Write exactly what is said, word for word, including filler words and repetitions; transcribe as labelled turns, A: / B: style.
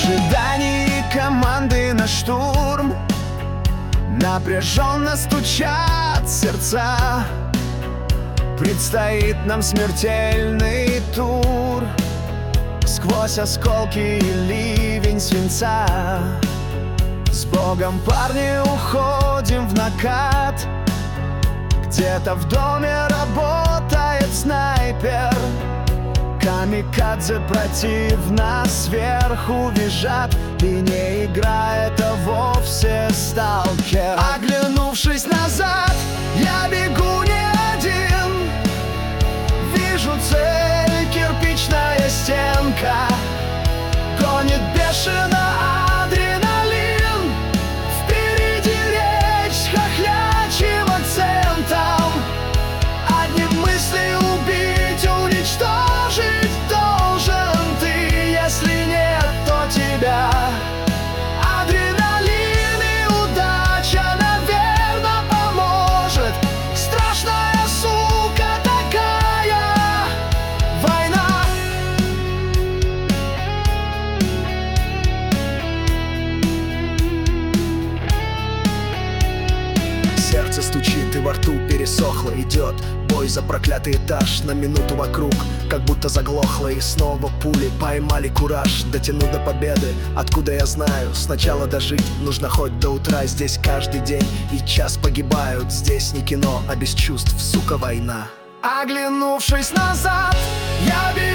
A: ожидании команды на штурм напряженно стучат сердца. Предстоит нам смертельный тур сквозь осколки и ливень свинца. С Богом, парни, уходим в накат. Где-то в доме работает снайпер. Камикадзе противно сверху визжат. И не игра, это вовсе сталкер. Оглянувшись назад, я бегу не один. Вижу цель, кирпичная стенка. Гонит бешено адреналин. Впереди речь с хохлячьим акцентом. Одним мыслью убить, уничтожить должен ты. Если нет, то тебя. Адреналин и удача, наверно, поможет. Страшная сука такая война. Сердце стучит и во рту пересохло. Идет бой за проклятый этаж. На минуту вокруг как будто заглохло. И снова пули поймали кураж. Дотяну до победы, откуда я знаю. Сначала дожить нужно хоть до утра. Здесь каждый день и час погибают. Здесь не кино, а без чувств, сука, война. Оглянувшись назад, я бегу